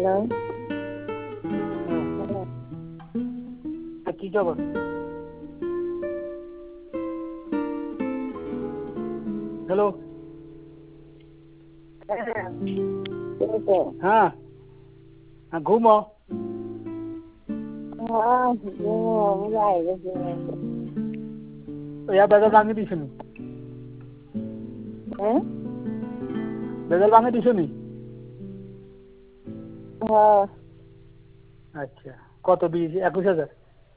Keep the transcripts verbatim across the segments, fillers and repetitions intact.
কি খবর? হ্যালো, হ্যাঁ হ্যাঁ ঘুমো। বেদল ভাঙি দিছনি বেদল ভাঙি দিছনি আচ্ছা কত দিয়েছি? একুশ হাজার।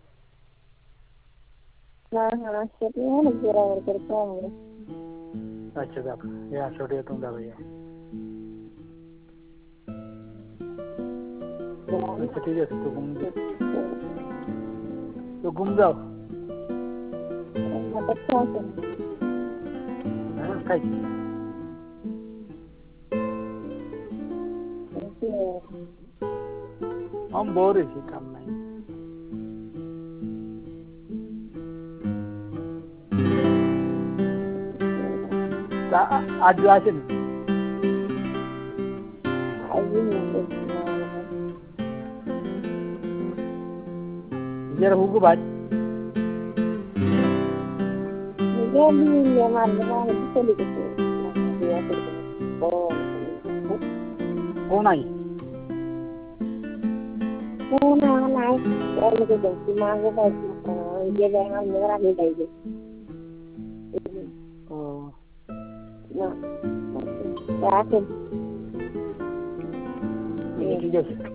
আচ্ছা দেখো একশো টাকা তুমি দেবে। আচ্ছা ঠিক আছে, তো ঘুম তো ঘুম যাও। হ্যাঁ খাইছি। हम बोर ही काम नहीं। आज आसे नहीं जरा हुकू बात कौन आई? कौन आई? मांगो ये हम मेरा नहीं चाहिए। ठीक है।